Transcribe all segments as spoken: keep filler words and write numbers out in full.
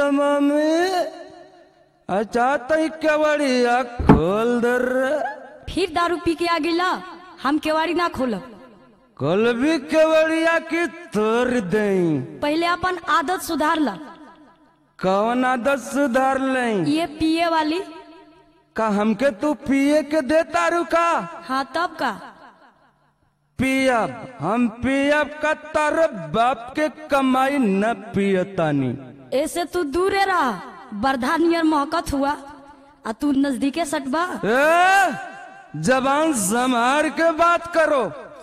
Mummy अच्छा तई केवड़िया खोल दर। फिर दारू पी के आ गिला, हम केवाड़ी ना खोलब। कल भी केवड़िया की तोड़ दई। पहले अपन आदत सुधार ला। कौन आदत सुधार लें? ये पिए वाली। का हमके तू पिए के देता रुका? हाँ तब का पियब हम पियब का तार बाप के कमाई न पियतानी। ऐसे तू दूरे रहा, बरधा नियर महकत हुआ आ तू नजदीके सटबा। ए, जबान संभार के बात करो।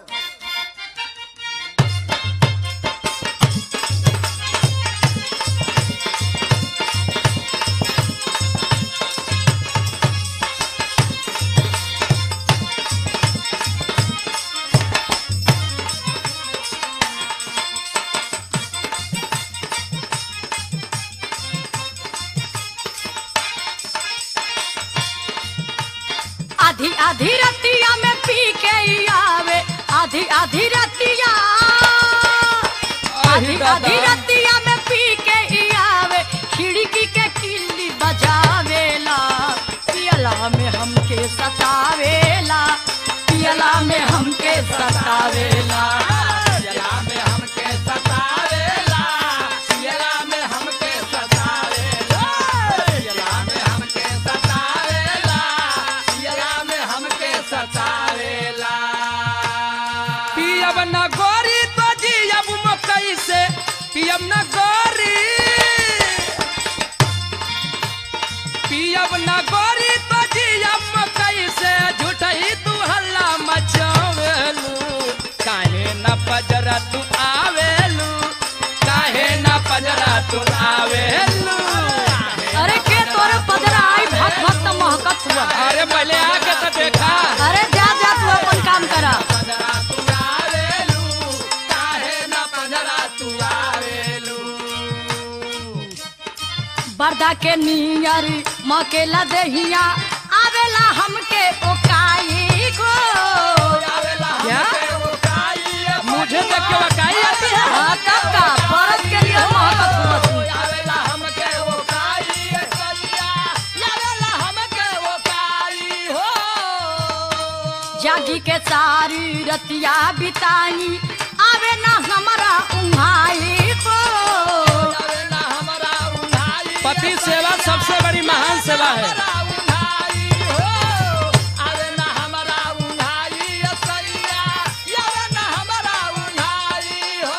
आधी आधी रतिया में पी के आवे, आधी आधी रतिया, आधी आधी रतिया में पी के आवे, खिड़की के किल्ली बजावेला, पियला में हमके सतावेला, पियला में हमके सतावेला, पियला में हमके सतावेला, पियला में हमके सतावेला, पियला में हमके सतावेला, पियला में हमके सतावेला। पियब न गोरी तो जियब मकई से, पियब न गोरी, पियब न गोरी तो जियब मकई से, झूठही तू हल्ला मचावेलू, काहे न पजरा तू आवेलू, काहे न पजरा तू आवेलू। अरे के तोरे पदरा आई भक भक तो महकत हुआ। अरे पहले आके तो देखा। अरे जा जा तू अपन काम करा। पजरा तू आवेलू, काहे न पजरा तू आवेलू। बरदा के नियर मकेला देहिया आवेला हमके ओकाई को। क्या? मुझे तक के वकाई आती है? हाँ तब का परत के लिए महकत हुआ तू। आवेला हमके ओकाई सैया, आवेला हमके ओकाई हो। जागी के सारी रतिया बिताई आवे ना हमारा उन्हाई को। आवेला हमरा उन्हाई, पति सेवा सबसे बड़ी महान सेवा है। हमरा उन्हाई हो। आवेला हमरा उन्हाई सैया, आवेला हमरा उन्हाई हो।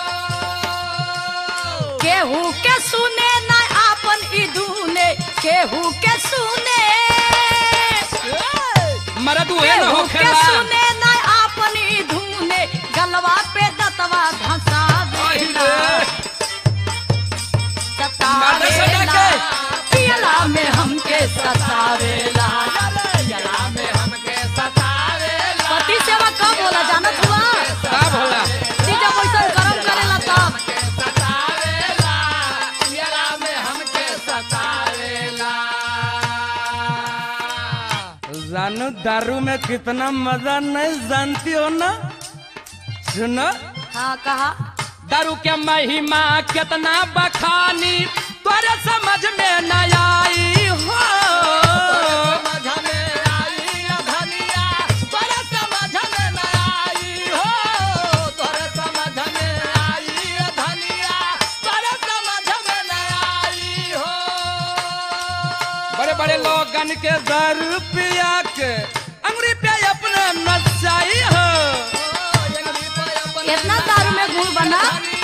केहू के सुने ना आपन ई धुने, केहू के सुने, मरद हुए न केहू के होखेला। सुने ना आपन ई धुने, गलवा पे दतवा धंसा देला, सतावेला, पियला में हमके सतावेला। पियला में हमके सतावेला, पति सेवा कब होला जानत हुआ? का भोला? ती जब वैसन कर्म करेला तब। सतावेला, पियला में हमके सतावेला। जानू दारू में कितना मजा नहीं जानती हो ना? सुनो हाँ कहा। दारू के महिमा कितना बखानी तोरे समझ में न आई हो। समझ में आई धनिया, तोरे समझ में न आई हो। तोरे समझ में आई धनिया, तोरे समझ में न आई हो। बड़े बड़े लोगन के दारू पिया के अंगुरी पे अपना नचाई हो। इतना दारू में गुड़ बना।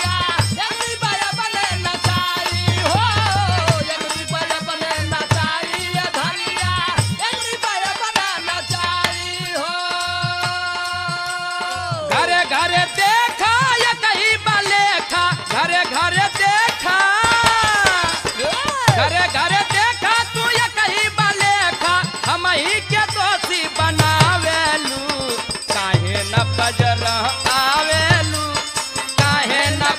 घरे घरे देखा या कहीं बलेखा, घरे घरे देखा, घरे घरे देखा तू या कहीं बलेखा, हम ही के दोषी बनावेलू, काहे न बजर आवेलू, काहे न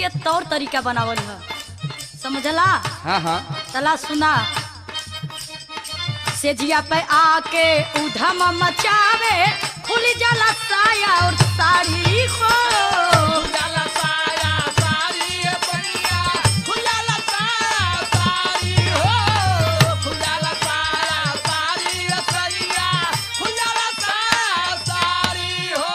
के तौर तरीका बनावल है, समझला? हाँ हाँ चला सुना। सेजिया पे आके उधम मचावे, खुली जाला साया और साड़ी हो। खुजाला साया सारी सैया, खुजाला साया सारी हो, खुजाला साया सारी सैया, खुजाला साया सारी हो।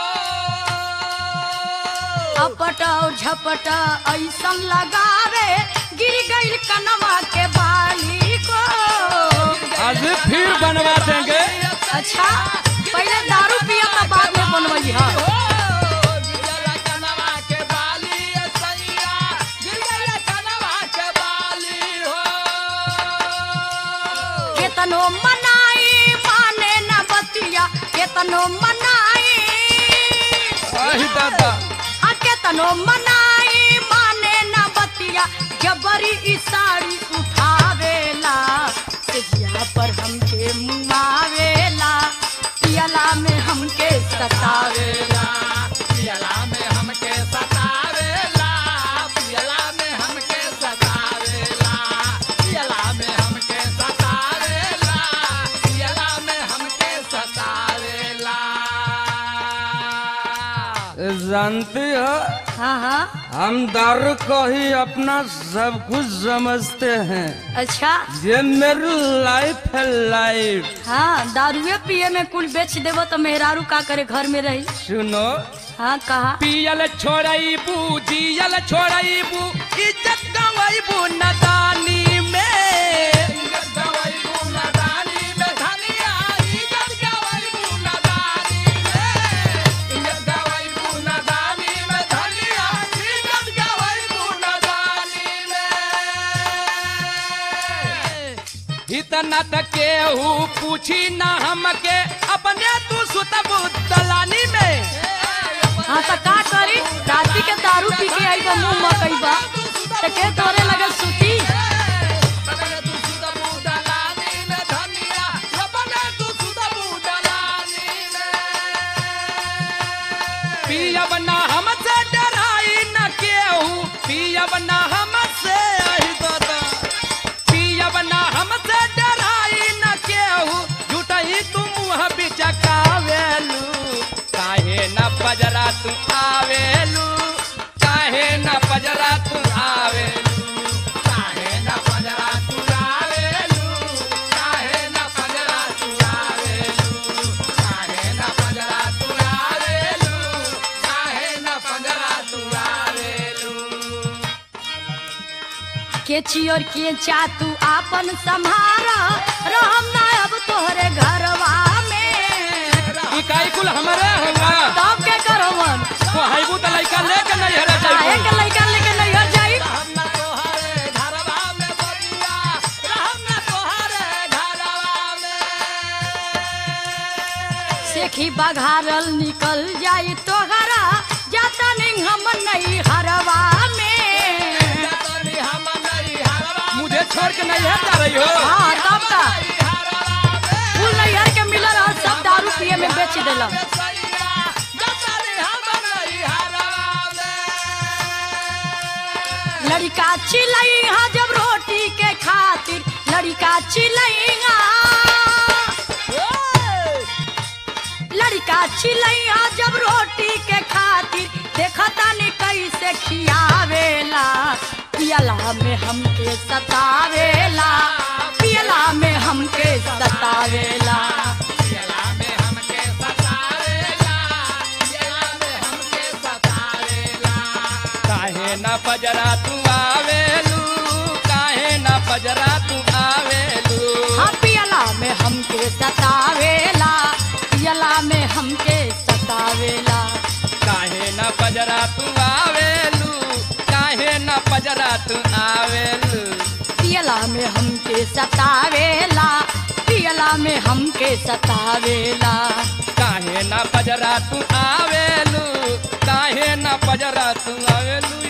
अपट और झपट ऐसन लगावे, गिर गई कनवा के बाली को। आज फिर बनवा देंगे। अच्छा, पहले दारू पिया था, बाद में बनवाई है। गिरला कनवा के बाली सैया, गिरला कनवा के बाली हो। केतनो मनाई माने न बतिया, केतनो मनाई आही दादा आ केतनो मनाई माने न बतिया, जबरी ई साड़ी उठावेला, सेजिया पर हमके मुआवेला, पियला में हमके सतावेला। पियला में हमके सतावेला, पियला में हमके सतावेला, पियला में हमके सतावेला, पियला में हमके सतावेला। जानती हो हाँ हाँ, हम दारू को ही अपना सब कुछ समझते हैं। अच्छा ये मेरी लाइफ है लाइफ। हाँ, दारुए पिए में कुल बेच देवो तो मेहरारू का करे घर में रही। सुनो हाँ कहा, पियल छोड़ाईबू जियल छोड़ाईबू, इज्जत गवाईबू नदानी में। इज्जत गवाईबू नदानी में धनिया, इज्जत गवाईबू नदानी में, इज्जत गवाईबू नदानी में धनिया, इज्जत गवाईबू नदानी में। इतना तक केहू पूछी ना हमके, अपने तू सुतबू दलानी में। हाँ तो का करी, राती के दारू पी के आई बा मुंह मकई बा, तो के तोरे लगे सुती। बने तू सुतबू दलानी में धनिया, बने तू सुतबू दलानी में। पियब ना हमसे डराई न केहू, पियब ना हमसे आही दादा, पियब ना हमसे डराई न केहू, झूठही तू मुँह बिचकावेलू, काहे न पजरा तू आवेलू, काहे न पजरा तू आवेलू, काहे न पजरा तू आवेलू, काहे न पजरा तू आवेलू, काहे न पजरा तू आवेलू, काहे न पजरा तू आवेलू। के चियोर के चा तू आपन संभारा, रहम ना अब तोहरे घरवा में। इकाई कुल हमारे होला, तब के करवन, तो हाईबू त लइका लेके नहीं हरा काहे जाईबू। के लइका लेके नहीं हर जाई। रहम न तोहरे घरवा में बबुआ, रहम न तोहरे घरवा में। सेखी बघारल निकल जाई तोहरा, जाता नहीं हम नहीं हरवा में। जतनी हम नहीं हरवा मुझे छोड़ के नहीं है जा रही हो। हाँ तब का नहीं हरवा में। फूल नैहर के मिलल और सब दारू पिए में बेच देला। सैया, जतनी हम नहीं हरवा में। लड़का चिलैहा जब रोटी के खातिर, लड़का चिलैहा, लड़का चिलैहा जब रोटी के खातिर, देखता नहीं कैसे खियावेला, पियला में हमके सतावेला, पियला में हमके सतावेला। पियला में हमके सतावेला, पियला में हमके सतावेला। काहे न पजरा तू आवेलू, काहे न पजरा तू आवेलू, हाँ पियला में हमके सतावेला, पियला में हमके सतावेला। काहे न पजरा तू आवेलू, काहे न पजरा तू आवेलू, पियला में हमके सतावेला, पियला में हमके सतावेला। काहे न पजरा तू आवेलू, काहे न पजरा तू आवेलू।